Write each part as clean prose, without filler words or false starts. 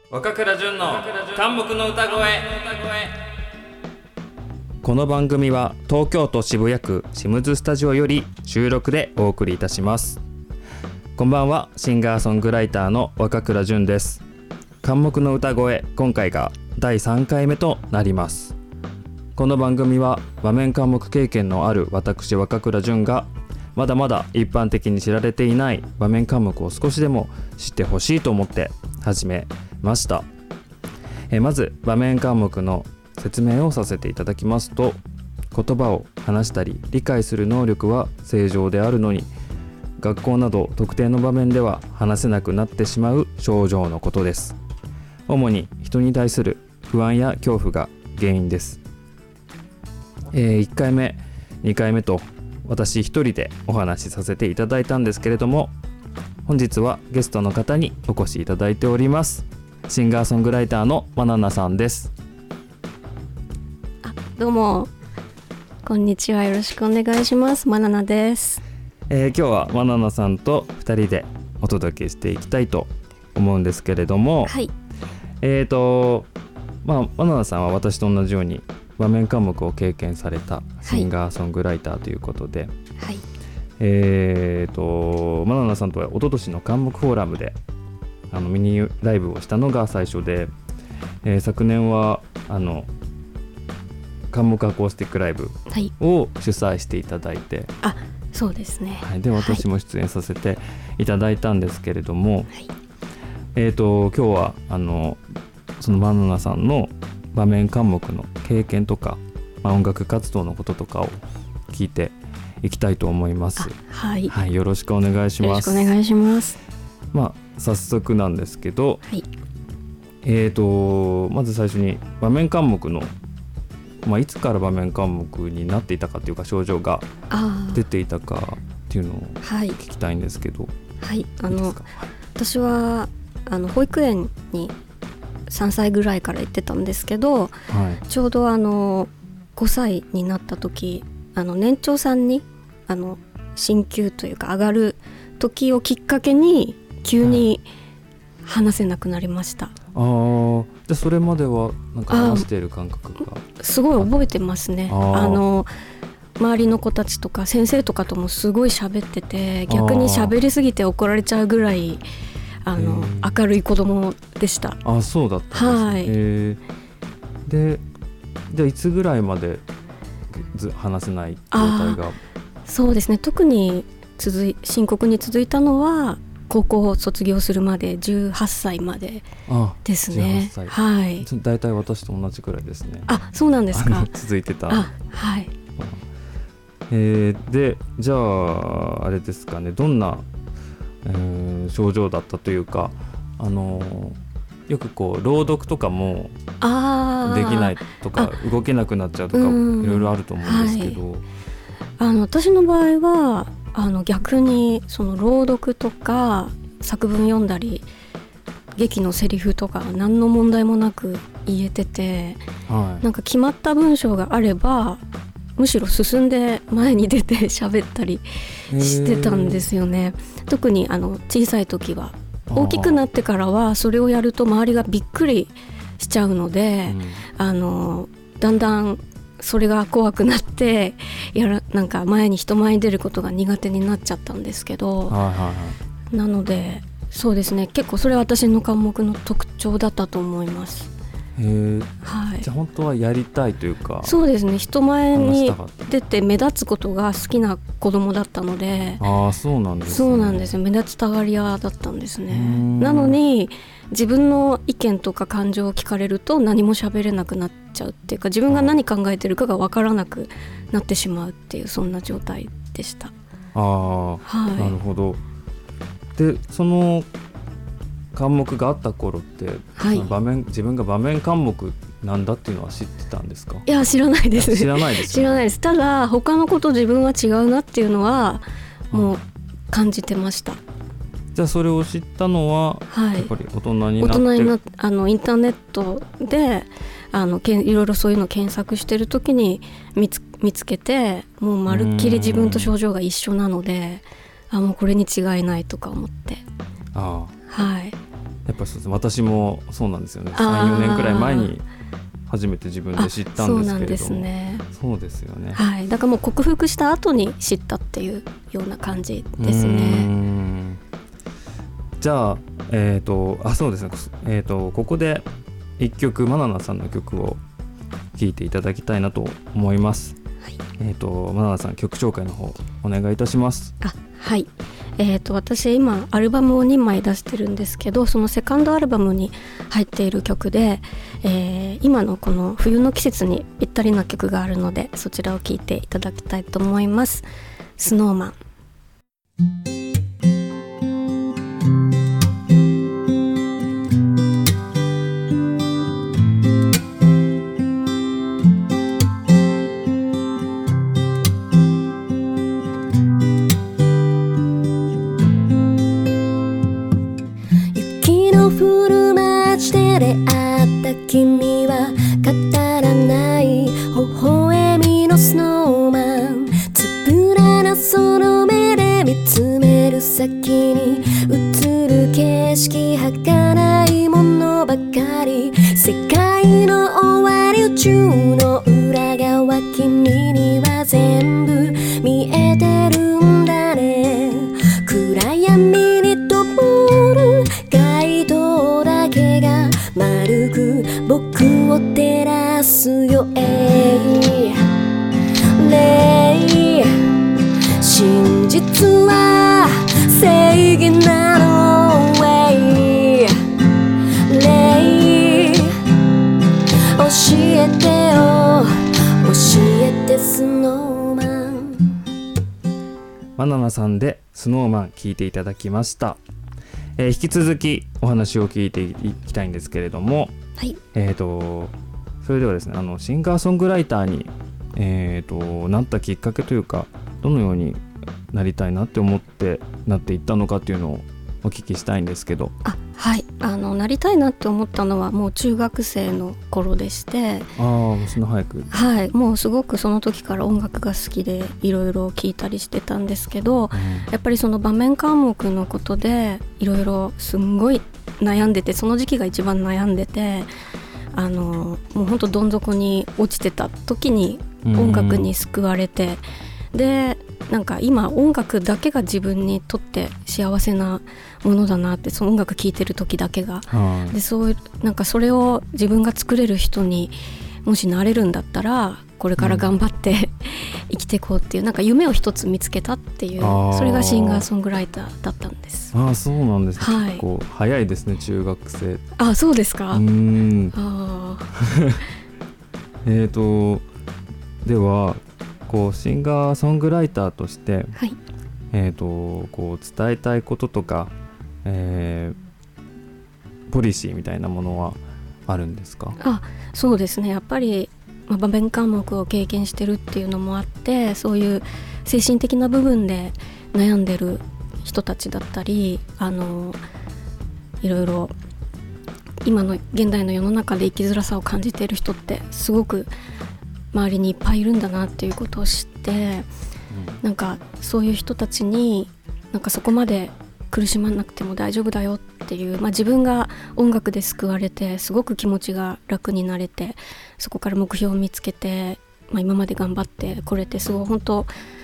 若倉淳の漢目の歌声。 この番組は東京都渋谷区シムズスタジオより収録でお送りいたします。こんばんは、シンガーソングライターの若倉淳です。漢目の歌声、今回が第3回目となります。この番組は場面漢目経験のある私若倉淳がまだまだ一般的に知られていない場面漢目を少しでも知ってほしいと思って始めました。まず場面漢目の説明をさせていただきますと、言葉を話したり理解する能力は正常であるのに、学校など特定の場面では話せなくなってしまう症状のことです。主に人に対する不安や恐怖が原因です。1回目2回目と私一人でお話しさせていただいたんですけれども、本日はゲストの方にお越しいただいております。シンガーソングライターのまななさんです。 どうもこんにちは、よろしくお願いします。まななです。 今日はまななさんと2人でお届けしていきたいと思うんですけれども、 はい。 まななさんは私と同じように場面科目を経験されたシンガーソングライターということで、 はい。 まななさんとは一昨年の漢目フォーラムでミニライブをしたのが最初で、昨年は漢目アコースティックライブを主催していただいて、 あ、そうですね、 はい、で私も出演させていただいたんですけれども、 はい、 今日はそのまななさんの場面漢目の経験とか、音楽活動のこととかを聞いていきたいと思います。 はい、 はい、よろしくお願いします。 よろしくお願いします。 早速なんですけど、 はい、 まず最初に場面漢目の、いつから場面漢目になっていたかというか、症状が出ていたかっていうのを聞きたいんですけど。 はい、私は保育園に3歳ぐらいから行ってたんですけど、はい、ちょうど5歳になった時、年長さんに進級というか上がる時をきっかけに急に話せなくなりました。 でそれまではなんか話している感覚がすごい覚えてますね。周りの子たちとか先生とかともすごい喋ってて、逆に喋りすぎて怒られちゃうぐらい明るい子供でした。 そうだったんですね。でじゃあいつぐらいまで話せない状態が。 そうですね、特に深刻に続いたのは高校を卒業するまで18歳までですね。 18歳、 はい、 だいたい私と同じくらいですね。 そうなんですか。 続いてた。 はい。 でじゃああれですかね、どんな、症状だったというか、よくこう朗読とかもできないとか動けなくなっちゃうとかいろいろあると思うんですけど、 はい、私の場合は逆にその朗読とか作文読んだり劇のセリフとか何の問題もなく言えてて、はい、なんか決まった文章があればむしろ進んで前に出て喋ったりしてたんですよね。特に小さい時は。大きくなってからはそれをやると周りがびっくりしちゃうので、だんだんそれが怖くなってなんか人前に出ることが苦手になっちゃったんですけど、なのでそうですね、結構それは私の科目の特徴だったと思います。はい、 じゃあ本当はやりたいというか。そうですね、人前に出て目立つことが好きな子供だったので。 そうなんですね。 そうなんですよ、目立ちたがり屋だったんですね。なのに自分の意見とか感情を聞かれると何も喋れなくなっちゃうっていうか、自分が何考えてるかが分からなくなってしまうっていう、そんな状態でした。 はい、なるほど。でその科目があった頃って、はい、自分が場面科目なんだっていうのは知ってたんですか？ いや、知らないです。 知らないです、ね、 知らないです。ただ他の子と自分は違うなっていうのはもう感じてました。 じゃあそれを知ったのは、はい、やっぱり大人になって、インターネットでいろいろそういうのを検索してる時に見つけて、もうまるっきり自分と症状が一緒なので、もうこれに違いないとか思って。はい。 やっぱそうです。私もそうなんですよね。 あー 3、4年くらい前に初めて自分で知ったんですけれども、 そうなんですね。 そうですよね。 はい、だからもう克服した後に知ったっていうような感じですうーね。 んじゃあそうですね。ここで一曲マナナさんの曲を聴いていただきたいなと思います。 はい、 マナナさん、曲紹介の方お願いいたします。 はい、私今アルバムを2枚出してるんですけど、そのセカンドアルバムに入っている曲で、今のこの冬の季節にぴったりな曲があるので、そちらを聴いていただきたいと思います。スノーマン。雪の降る街で出会った君は語らない微笑みのスノーマン。つぶらなその目で見つめる先に映る景色、儚いものばかり。世界の終わり、宇宙の裏側、君には全部見えてるんだね。暗闇に灯る街灯だけが丸く僕を照らすよ。真実は正義なの。教えてよ、教えてスノーマン。 マナナさんでスノーマン聴いていただきました。引き続きお話を聞いていきたいんですけれども、 はい、 それではですね、シンガーソングライターに、なったきっかけというか、どのようになりたいなって思ってなっていったのかっていうのをお聞きしたいんですけど。 はい、なりたいなって思ったのはもう中学生の頃でして、 もうそんな早く。 はい、もうすごくその時から音楽が好きでいろいろ聴いたりしてたんですけど、やっぱりその場面科目のことでいろいろすんごい悩んでて、その時期が一番悩んでて、もうほんとどん底に落ちてた時に音楽に救われて、でなんか今音楽だけが自分にとって幸せなものだなって、その音楽聴いてる時だけが、でそうなんかそれを自分が作れる人にもしなれるんだったらこれから頑張って生きていこうっていう、なんか夢を一つ見つけたっていう、それがシンガーソングライターだったんです。 そうなんですね、 はい、 結構早いですね、中学生。 そうですか。 ではこうシンガーソングライターとして、 はい、 こう伝えたいこととか、ポリシーみたいなものはあるんですか？ そうですね、やっぱり、場面科目を経験してるっていうのもあって、そういう精神的な部分で悩んでる人たちだったり、いろいろ今の現代の世の中で生きづらさを感じている人ってすごく周りにいっぱいいるんだなっていうことを知って、なんかそういう人たちになんかそこまで苦しまなくても大丈夫だよっていう、自分が音楽で救われてすごく気持ちが楽になれて、そこから目標を見つけて、今まで頑張ってこれて、すごい本当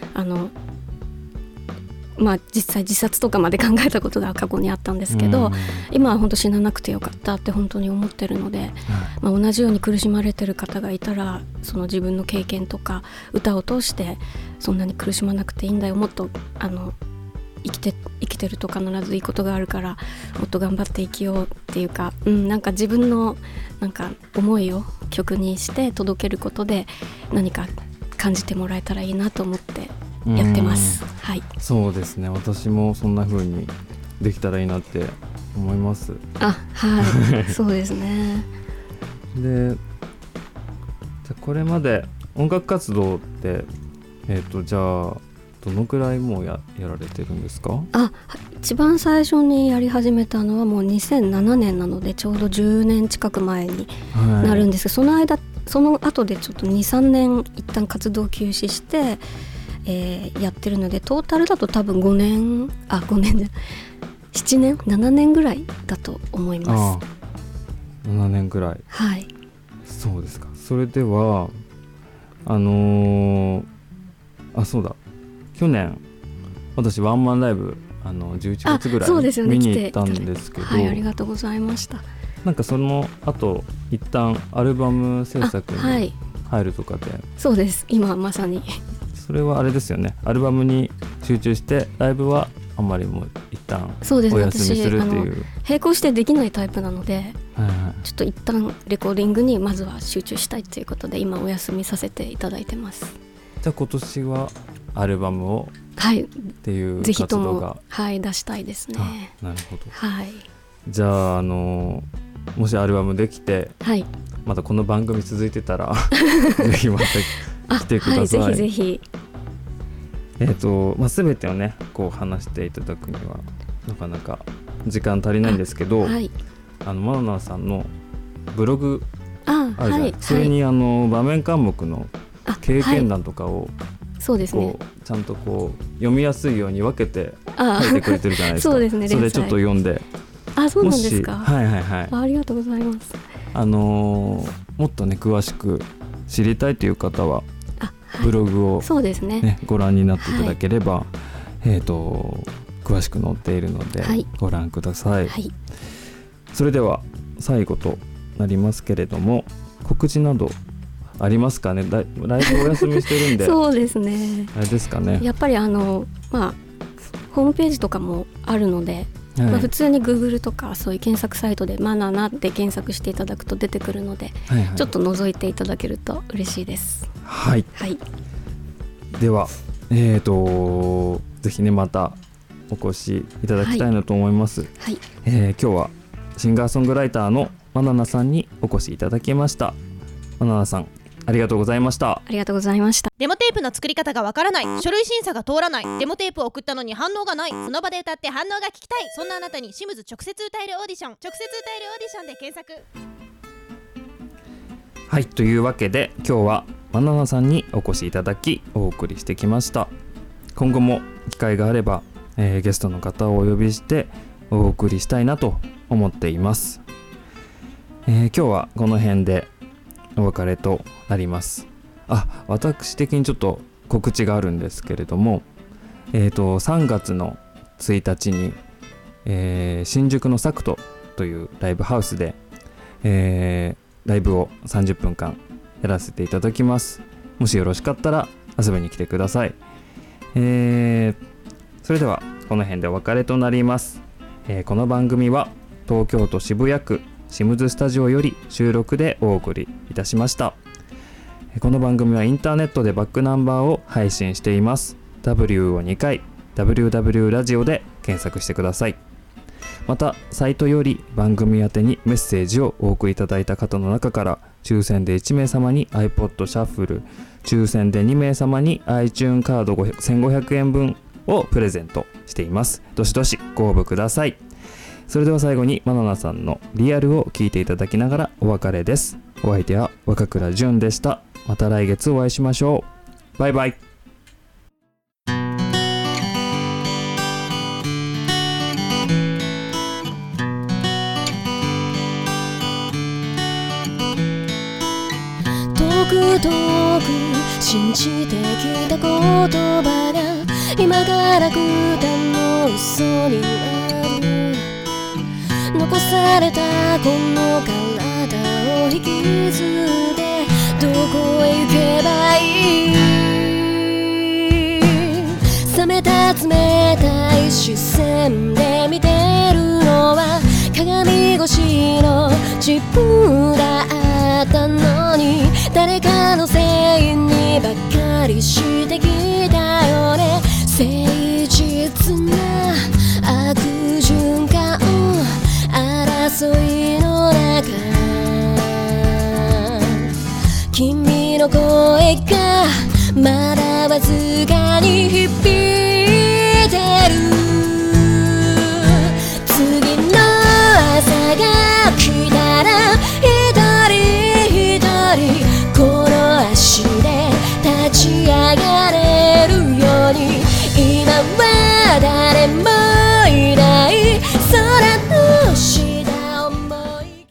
実際自殺とかまで考えたことが過去にあったんですけど、今は本当死ななくてよかったって本当に思ってるので、同じように苦しまれてる方がいたら、その自分の経験とか歌を通してそんなに苦しまなくていいんだよ、もっと生きてると必ずいいことがあるから、もっと頑張って生きようっていうか、なんか自分のなんか思いを曲にして届けることで何か感じてもらえたらいいなと思ってやってます。はい、そうですね、 私もそんな風にできたらいいなって思います。 そうですね。 で、じゃこれまで音楽活動ってじゃあどのくらいもう やられてるんですか？ 一番最初にやり始めたのはもう2007年なので、ちょうど10年近く前になるんですけど、その後でちょっと 2,3 年一旦活動休止して、やってるので、トータルだと多分5年じゃ 7年7年ぐらいだと思います。 7年ぐらい。 はい。 そうですか。それではそうだ、去年私ワンマンライブ11月ぐらい見に行ったんですけど、 はい、ありがとうございました。 なんかその後一旦アルバム制作に入るとかで、 そうです、今まさにそれはあれですよね、アルバムに集中してライブはあんまりもう一旦お休みするっていう。 並行してできないタイプなので、 はいはい、 ちょっと一旦レコーディングにまずは集中したいということで今お休みさせていただいてます。 じゃあ今年はアルバムをっていう活動が、 ぜひとも、はい、出したいですね。 なるほど、 はい、 じゃあもしアルバムできて、 はい、 またこの番組続いてたらぜひまた来てください。 はい、ぜひぜひ。 全てをねこう話していただくにはなかなか時間足りないんですけど、はい、マナナさんのブログあるじゃない、はい、それに場面項目の経験談とかを、 そうですね、 ちゃんとこう読みやすいように分けて書いてくれてるじゃないですか。 そうですね、 それちょっと読んで。 そうなんですか。 はいはいはい、 ありがとうございます。 もっとね詳しく知りたいという方はブログを、 そうですね、 ご覧になっていただければ、詳しく載っているので、ご覧ください。はい、それでは最後となりますけれども、告知などありますかね。ライブお休みしてるんでそうですね、 あれですかね、 やっぱりホームページとかもあるので、はい、普通に Google とかそういう検索サイトでマナナって検索していただくと出てくるので、はいはい、ちょっと覗いていただけると嬉しいです。 はい、はい、ではぜひねまたお越しいただきたいなと思います。はい、今日はシンガーソングライターのマナナさんにお越しいただきました。マナナさんありがとうございました。 ありがとうございました。 デモテープの作り方がわからない、書類審査が通らない、デモテープを送ったのに反応がない、その場で歌って反応が聞きたい、そんなあなたにシムズ直接歌えるオーディション、直接歌えるオーディションで検索。 はい、というわけで今日はマナナさんにお越しいただきお送りしてきました。今後も機会があれば、ゲストの方をお呼びしてお送りしたいなと思っています。今日はこの辺でお別れとなります。私的にちょっと告知があるんですけれども、3月の1日に、新宿のサクトというライブハウスで、ライブを30分間やらせていただきます。もしよろしかったら遊びに来てください。それではこの辺でお別れとなります。この番組は東京都渋谷区シムズスタジオより収録でお送りいたしました。この番組はインターネットでバックナンバーを配信しています。 W を2回 WW ラジオで検索してください。またサイトより番組宛てにメッセージをお送りいただいた方の中から抽選で1名様に iPod シャッフル、抽選で2名様に iTunes カード1500円分をプレゼントしています。どしどしご応募ください。それでは最後にマナナさんのリアルを聞いていただきながらお別れです。お相手は若倉純でした。また来月お会いしましょう。バイバイ。 遠く信じてきた言葉が今からくたの嘘になる。残されたこの体を引きずってどこへ行けばいい。冷めた冷たい視線で見てるのは鏡越しの自分だったのに、誰かのせいにばかりしてきたよね。誠実な悪循環、争いの中、君の声がまだわずかに響く。